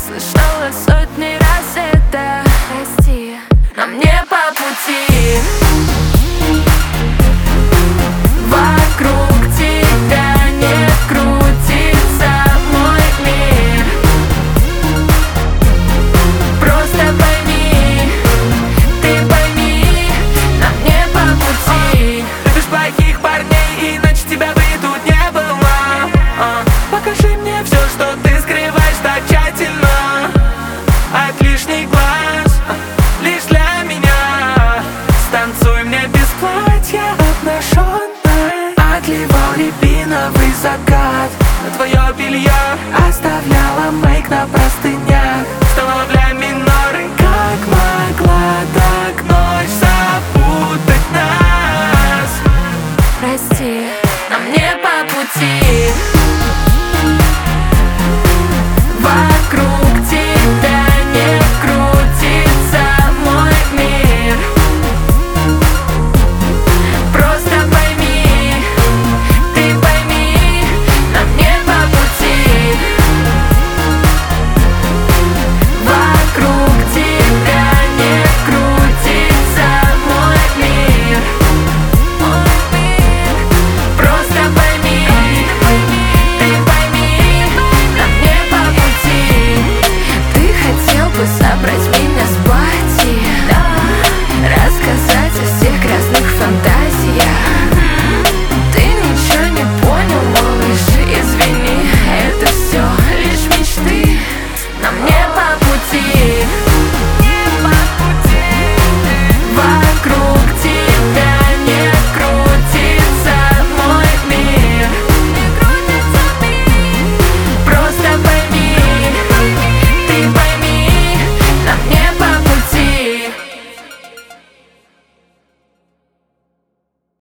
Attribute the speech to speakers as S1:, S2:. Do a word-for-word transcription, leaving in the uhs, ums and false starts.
S1: Слышала сотни раз это, прости, но мне по пути. Вокруг тебя не крутится мой мир. Просто пойми, ты пойми, но мне по пути.
S2: Любишь плохих парней, иначе тебя бы и тут не было. а, Покажи мне все, что ты скрываешь так тщательно от лишних глаз, лишь для меня. Станцуй мне без платья обнаженной.
S3: Отливал рябиновый закат,
S2: На твое белье
S3: оставляла мейк на простынях.